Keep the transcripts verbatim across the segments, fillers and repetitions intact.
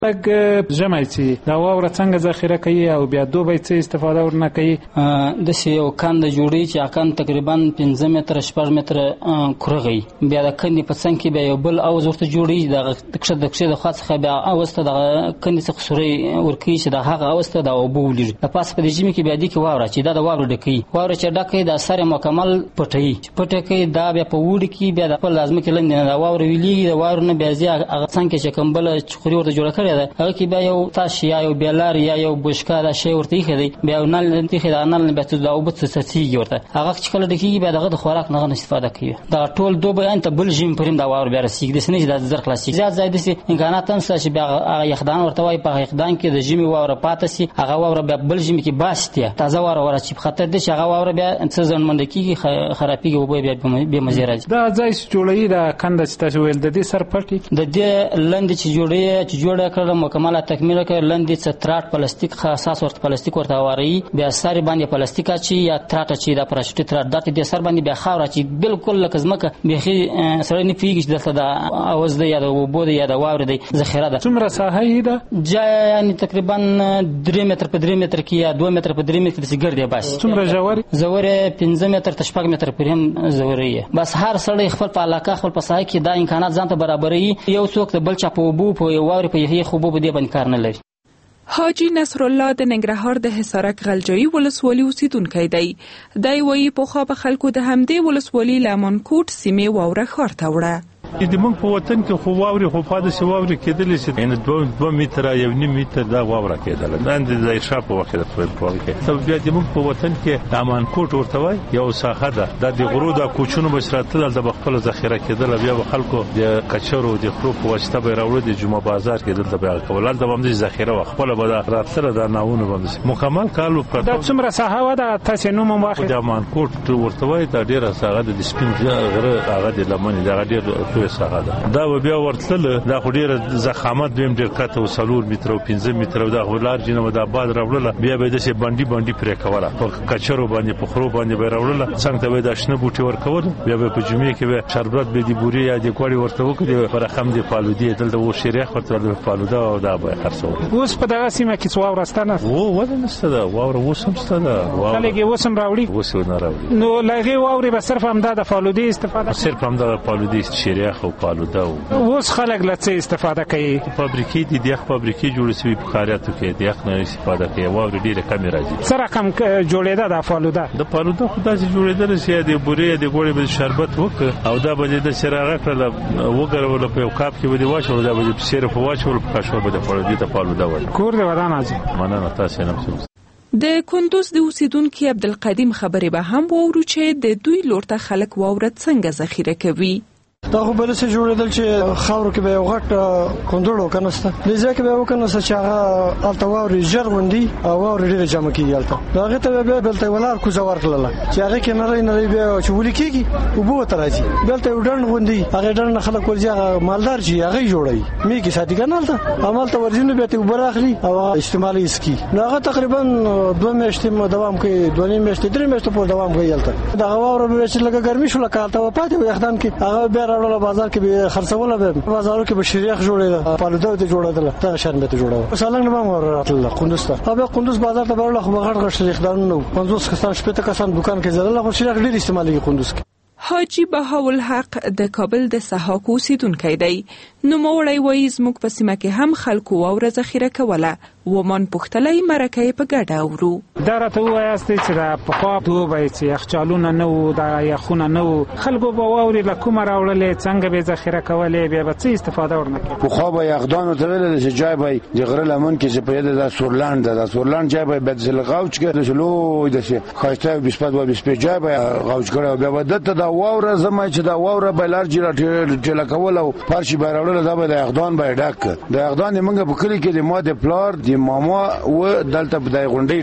لږ ژمی چې دا واوره څنګه ذخیره کوي او بیا دوبی څه استفاده ورنه کوي؟ داسې یو کند جوړوي چې هغه کند تقریبا پنځه متره شپږ متره کروغه وي. بیا د کندې په څنګ کې بیا یو بل اوز ورته جوړوي، د کښته د کښې د خوا څخه بیا اوز ته دغه کندې څخه سوری ورکوي چې د هغه اوز ته د اوبه ولېږي. د پاسه په دې ژمي کې بیا دې کې واوره چې دا د واورو ډکوي. واوره چې ډکوي دا سر یې مکمل پټوي، چې پټه کوي دا بیا په اوړي کې بیا د خپل د ځمکې لاندې نه د واوره ویلېږي. د واورو نه بیا ځي هغه څنګ کې چې کوم بله چخوري ورته جوړه کړې ده هغه کې بیا یو تاش یا یو بیلار یا یو بشکا دا شی ورته ایښی دی، بیا یو نل ورته ایښی دی، نل نه بیا د اوبه څڅېږي ورته. هغه چې کله ډکېږي بیا دغه د خوراک نه هغه نه استفاده کوي. دغه ټول دوبی ان ته بل ژمي پورې هم دا واوره بیا رسېږي، داسې نه چې دا زر خلاصېږي. زیات ځای داسې امکانات هم شته چې بیا هغه یخدان ورته وایي، په هغه یخدان کې د ژمي واوره پاتې شي، هغه واوره بیا بل ژمي کې باسي تازه واوره ور چې په خطر دی چې هغه واوره بیا څه زیانمنده کېږي، خرابېږي، اوبه بیا بېمزې راځي. دا ځای چې جوړوي دا کنده چې تاسو ویل د دې سر پټي د دې لندې چې جوړوي چې جوړه کړله مکمله تکمیله کړه لندې څه تراټ پلاستیک اساس ورته پلاستیک ورته هواروي، بیا سر باندې پلاستیک اچوي یا تراټ اچوي، دا پراشوټي تراټ دا دې سر باندې بیا خاوره اچوي. بالکل لکه ځمکه بیخي سړی نه پوهېږي چې دلته د اوز دی یا د اوبو دی یا د واورې دی ذخیره ده. څومره ساحه یې ده؟ جای یعنې تقریبا درې متر په درې متر کې یا دوه متر په درې متر داسې ګرد یې باسي. څومره ژور؟ ژور یې پنځه متر تر شپږ متر پورې هم ژور یې. بس هر سړی خپل په علاقه خپل په ساحه کې دا امکانات ځان ته برابروي. یو څوک د بل چا په اوبو په واورې په یخ اوبو په دې باندې کار نه لري. حاجی نصرالله د ننګرهار د حصارک غلجایي ولسوالي اوسیدونکی دی. دی وایي پخوا به خلکو د همدې ولسوالي له مانکوټ سیمې واوره ښار ته وړه. د موږ په وطن کې خو واورې خو پاده سي واورې کېدلې چې یعنې دوه دوه متره یو نیم متر دا واوره کېدله نن د ظاهرشاه په وخت د فبروري کې. سبب بیا د موږ په وطن کې د امانکوټ ورته وایي یو ساحه ده، دا د غرو د کوچونو به راتلل د خپل ذخیره کېدله، بیا به خلکو د کچرو د خرو په واسطه به راوړل د جمعه بازار کې دلته بیا کولال د باندې ذخیره خپل به راتلل د ناونه باندې مکمل کالو پر. دا څومره ساحه و دا تاسو نوم واخی؟ د امانکوټ ورته وایي دا ډیره ساحه د سپین غره هغه د لمنې دا ډیره لوی ساحه ده. دا بیا ورتل دا خو ډیره زخامت دویم ډیر کته او سلور متر او پنځه متر دا ولار جنو د آباد راوړل، بیا به د سه باندې باندې پرې کوله په کچرو باندې په خرو باندې به راوړل، څنګه ته به د شنه بوټي ورکول، بیا به په جمعې کې به شربت به دی بوري یا د کوړی ورته وکړي پر خم دی فالودی دلته و شریخ ورته د فالودا او دا به خرڅو. اوس په دغه سیمه کې څو ورستانه وو ودا نشته دا واور وسمسته دا خلک یې وسم راوړي وسو نه راوړي. نو لغه واوري به صرف هم د فالودی استفاده صرف هم د فالودی شریخ او فالودا. اوس خلک له څه استفاده کوي؟ فابریکې دي د فابریکې جوړې شوی په خاریاتو کې د یخ نه استفاده کوي. واوري ډیره کم راځي. سره کم جوړېده د فالودا د فالودا خدای چې جوړېدل چې د بوري د ګوړې به شربت وک او دا به د سراغه کړل وګرول په یو کاپ کې به واچول، دا به په سیر په واچول په کښو به د فالودا د فالودا وای. کور دی ودان اځي مننه تاسو نه مسوم. د کندوز د اوسیدونکو عبدالقدیم خبرې به هم وورو چې د دوی لورته خلک واوره څنګه ذخیره کوي. دا خو بل څه جوړېدل چې خاور کې به یو غټ کندوړو کنهسته لږه کې به وکنه چې هغه الته واوري جرمندي او واوري ډېر جمع کیږي الته دا هغه ته به بلته ولار کو زوار کړل چې هغه کې نه نه به چې ولي کیږي او بو ته راځي بلته وډن غوندي هغه ډن خلک ورځي مالدار شي هغه جوړي می کې ساتي کنه الته عمل ته ورځنه به ته وبراخلي او استعمالي اسکی هغه تقریبا دوه میاشتې دوام کوي دوه میاشتې درې میاشتې پورې دوام کوي الته دا واور به چې لګه ګرمي شو لکه الته و پاتې وي خدام کې هغه به راوړل بازار کې به خرڅول به بازارو کې به شریخ جوړېده پالودا ته جوړېدل دا شان به ته جوړاو سالنګ نه مور راتل قندوز ته او قندوز بازار ته ورل خو غړ غړ شریخ دانو پنځوس کسان شپږ کسان دکان کې زړل خو شریخ ډېر استعمالي قندوز کې. حاجی بهاولحق د کابل د سحاق اوسیدونکی دی. نوموړی وایي زموږ په سیمه کې هم خلکو واوره ذخیره کوله ومن پختلې مرکه په ګډه اورو. دا راته وایاست چې دا په خوا دوبه چې یخچالونه نه وو دا یخونه نه وو خلکو به واوري له کومه راوړلې څنګه به ذخیره کولې بیا به څه استفاده ورنه کوي. په خوا به یخدانو ته ویل چې جای به د غره لمن کې چې په یده د سورلاند د سورلاند جای به بدل غوچ کې د لو د شي خاصه بسپد و بسپد جای به غوچ کړو بیا ودته دا واوره زما چې دا واوره به لار جره ټل کول او پارشي به راوړل دا به د یخدان به ډک د یخدان موږ په کلی کې د ماده پلار د ماما و دلته په دای غونډې ډډه کې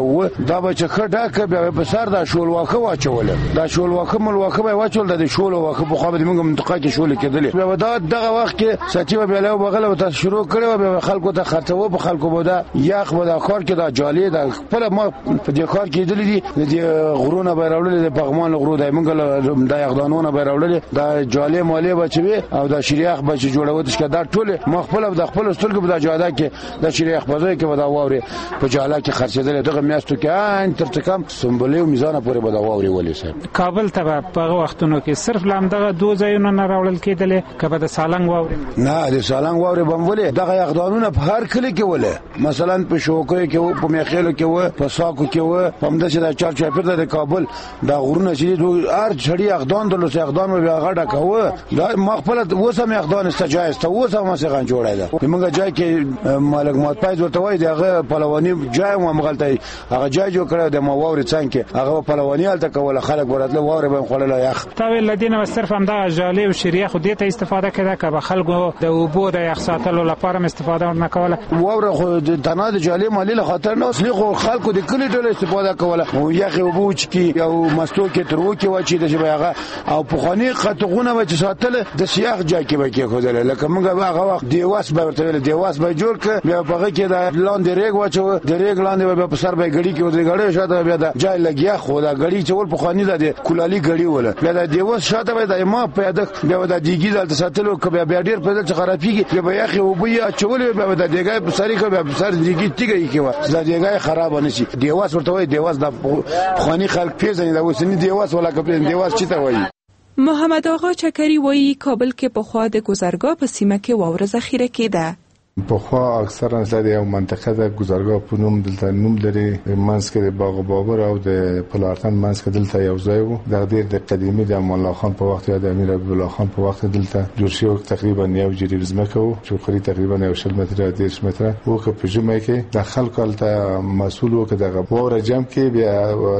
و دا به چې خټه کې بیا په سر دا شول واخه واچول دا شول واخه مل واخه به واچول د شول واخه په خو به موږ منطقه کې شول کېدل بیا دا دغه وخت کې سچې به له بغل ته شروع کړو به خلکو ته خرڅو په خلکو بودا یخ بودا کار کې دا جالي دا خپل ما په دې کار کې دي دي غرونه به راوړل د پغمان غرو د موږ د یغدانونه به راوړل دا جالي مالی بچوي او دا شریخ بچ جوړول چې دا ټول ما خپل د خپل سترګو په جاده کې د شریخ په ځای کې ودا ووري په جاله کې خرڅېدل دغه میاشتو کې ان تر کم سمبلې او میزان پورې ودا ووري ولې صاحب کابل ته په وختونو کې صرف لامدغه دوه ځایونه نه راوړل کېدل کبه د سالنګ ووري نه د سالنګ ووري بمولې دغه یغدانونه په هر کلی کې ولې مثلا په شوکې کې او په میخېلو کې و په ساکو کې و په همدا چې د چار چاپیر د کابل دا غرونه چې هر چړي یغدان دلته یغدان به غړډه کوه دا مخبل وسم یغدان استجایز ته وسم مسغان جوړای دا موږ ځای کې معلومات پای ورته وای دغه پهلوانی جای مو مغلطي هغه جای جوړ کړو د مواوري څنګه هغه پهلوانی الته کوله خلک ورته واره به خلل یخ تا ویل لدینه صرف هم دا جالي او شریخ خو دې ته استفاده کړه کبه خلکو د وبو د یخ ساتلو لپاره استفاده نه کوله واره خو د تنه د جالي مالی له خاطر نه اصلي خو خلکو د کلی ډول استفاده کوله او یخ وبو چې یو مستو کې ترو کې و چې د شبهغه او په خاني قطغونه و چې ساتل د سیاح جای کې به کې خوده لکه موږ هغه وخت دیواس به ورته ویل دیواس به جوړ ک بیا په کې د لاندې ریګ واچو د ریګ لاندې به په سر به غړي کې ودرې غړي شاته بیا د جای لګیا خو دا غړي چول په خاني د کولالي غړي وله بیا د دیواس شاته به د ما پیاده بیا د دیګي د ساتلو ک بیا ډیر په دې خرابېږي بیا یخ او بیا چول بیا د دیګای په سری ک بیا په سر دیګي تیګي کې و د دیګای خراب نه شي دیواس ورته وای دیواس د خاني خلک پیژني د وسنی دیواس ولا کپل دیواس چی ته وای محمد آقا چکری وایي کابل کې په خوا د گذرګاه په سیمه کې واوره ذخیره کېده په خوا اکثرا د یو منطقه د گذرګاه په نوم دلته نوم لري منځ کې د باغ بابر او د پلارتن منځ کې دلته یو ځای وو د ډیر د قدیمی د امان الله خان په وخت یا د امیر عبد الله خان په وخت دلته جوړ شو تقریبا یو جریب زمکه وو چې خوري تقریبا یو شل متره دیش متره وو که په جمعه کې د خلکو الته مسؤل وو که دغه وره جمع کې بیا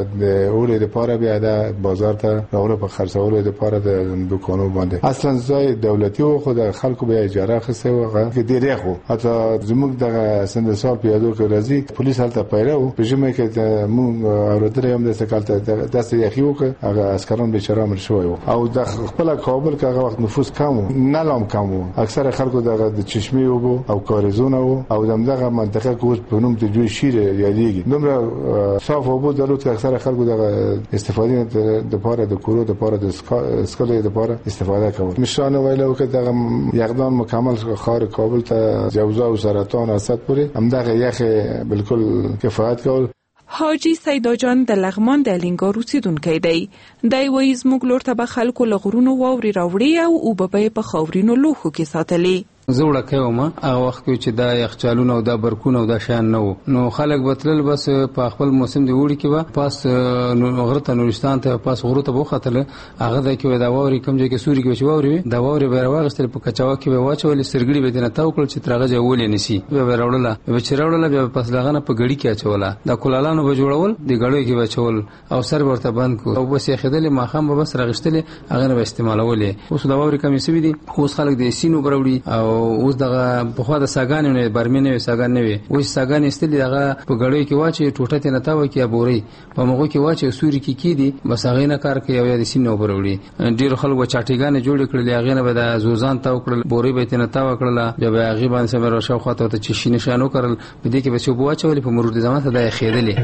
د اورې لپاره بیا د بازار ته راوړل په خرڅولو لپاره د دکانو باندې اصلا ځای دولتي وو خو د خلکو بیا اجاره خسته وو کې ډیره خو حتی زموږ د سندسال پیادو کې راځي پولیس هلته پیرو په جمعه کې موږ اوردل هم د سکالته داسې یخیو کې هغه عسکران بیچاره مړ شوی او د خپل کابل کې هغه وخت نفوس کم نه لام کم اکثر خلکو د چشمه وو او کارزونه وو او دغه منطقه کې اوس په نوم د جوی شیر یادېږي دومره صاف وو درلود چې اکثر خلکو د استفاده د پاره د کورو د پاره د سکلې د پاره استفاده کوي مشانه ویلو کې دغه یغدان مکمل خار کابل ته جوزا او سرطان اسد پوری همدغه یخ بالکل کفایت کول. حاجی سیدا جان د لغمان د لنګارو اوسیدونکی دی. دی وایي زموږ لور ته به خلکو له غرونو واورې راوړي او اوبه به یې په خاورینو لوښو کې ساتلې. زه وړکې وم هغه وخت کې چې دا یخچالونه او دا برکونه او دا شیان نه وو نو خلک به تلل بس په خپل موسم د اوړي کې به پاس غره ته نورستان ته پاس غرو ته به وختل هغه د کې دا واوري کوم ځای کې سوري کې واوري دا واوري به راوغستل په کچاوا کې به واچول سرګړي به دنه تاو کړ چې ترغه ځولې نسی به راوړل به چې راوړل به پس لغنه په غړي کې اچولا دا کولالانو به جوړول د غړوي کې به چول او سر ورته بند کو او بس یې خدل ماخام به بس راغشتل هغه به استعمالولې اوس دا واوري کمی سوي دي اوس خلک د سینو بروړي او اوس دغه په خوا د ساګانې نه برمنه ساګان نه وي اوس ساګان استلی دغه په غړوي کې واچي ټوټه ته نه تاو کې ابوري په مغو کې واچي سوري کې کی دي بس هغه نه کار کوي او د سینو بروړي ډیر خلک چاټیګان جوړ کړل هغه نه به د زوزان تاو کړل بوري به ته نه تاو کړل بیا به هغه باندې سره شاو خاطر ته چې شینه شانو کړل په دې کې به څو بواچول په مرور د زمان ته د خېدلې.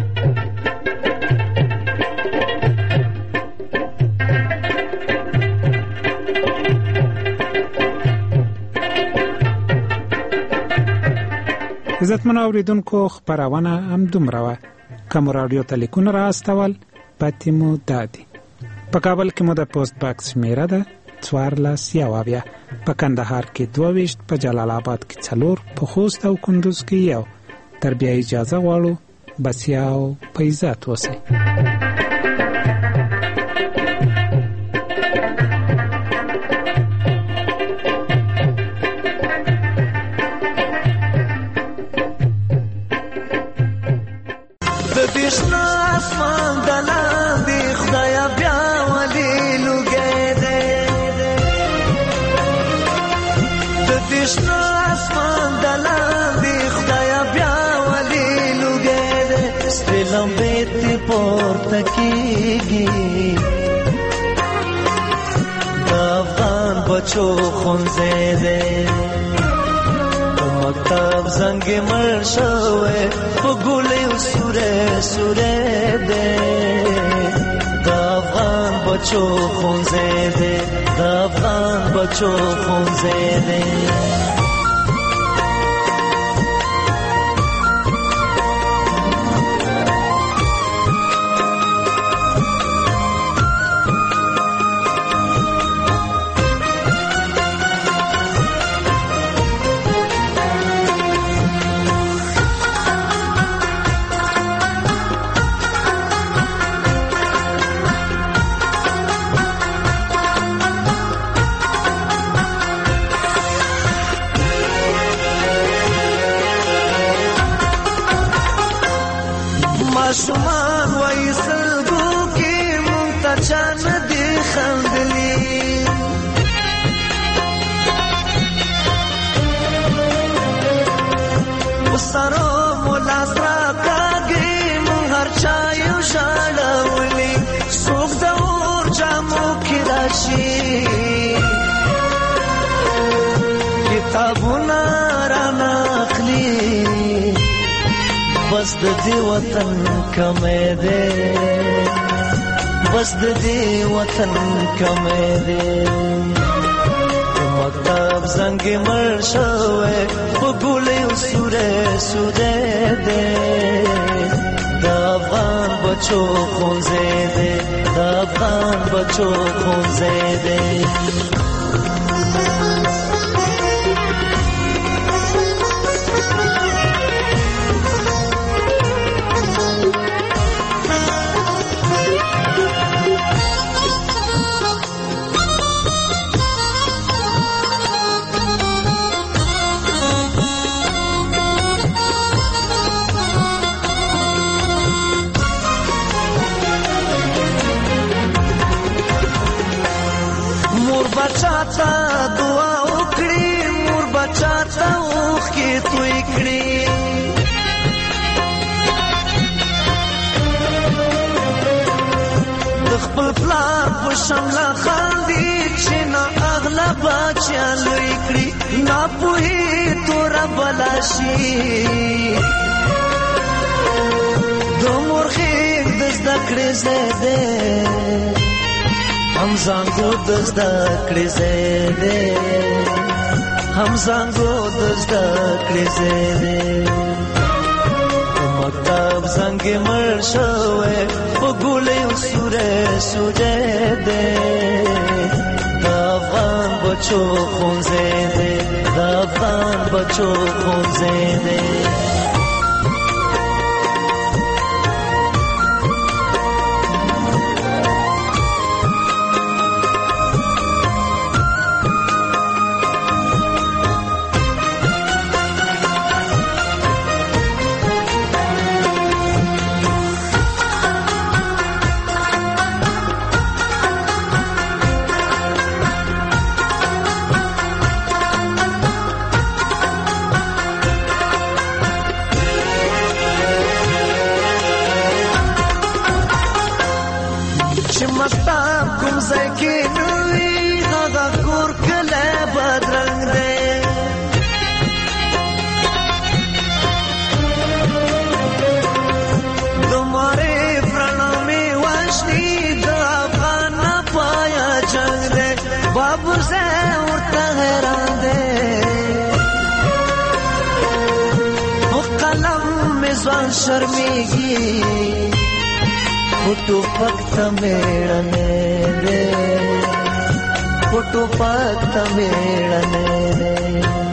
عزتمن اوریدونکو خبرونه هم دومره وه که مو راډیو ته لیکونه را استول پاتې مو دادي په کابل کې مو د پوسټ باکس شمیره ده څوارلس یو اویا په کندهار کې دوه ویشت په جلال آباد کې څلور په خوست او کندوز کې یو تر بیا اجازه غواړو بسیا او په عزت اوسئ. Lam پورته کیږي د افغان بچو ښوونځی دی مکتب زنګ مړ شوی په ګولیو سوری سوری دی د افغان بچو ښوونځی دی د افغان بچو ښوونځی دی ماشومان وای سلګو کې مونږ ته چا نه دي خندلي وسره مولا سره کاږي مونږ هر چا یو ژړولي څوک د اور جامو کې راشي کتابونه رانه اخلي بس د دې وطن کمې ده بس د دې وطن کمې ده مکتب زنګ مړ شوی په ګولیو سوری سوری ده د افغان بچو ښوونځی ده د افغان بچو ښوونځی ده بچا تا دعا وکړي مور بچا تا اوښکې توی کړي د خپل پلار په شمله خاندي چې نه اغله بچیا لوی کړي ناپوهي توره بلا شي د مور غېږ د زده کړې ځای دی هم زانګو د زده کړې ځای دی هم زانګو د زده کړې ځای دی مکتب زنګ مړ شوی په ګولیو سوری سوری دی د افغان بچو ښوونځی دی د افغان بچو ښوونځی دی چې مستاب کوم ځای کې نوي هغه کور کلی بدرنګ دی د معارف رڼا مې وشني د افغان پایا جنګ دی بابر ځای ورته حیران دی په قلم مې ځوان شرمېږي پټو پک میړنه دې پټو پک میړنه دې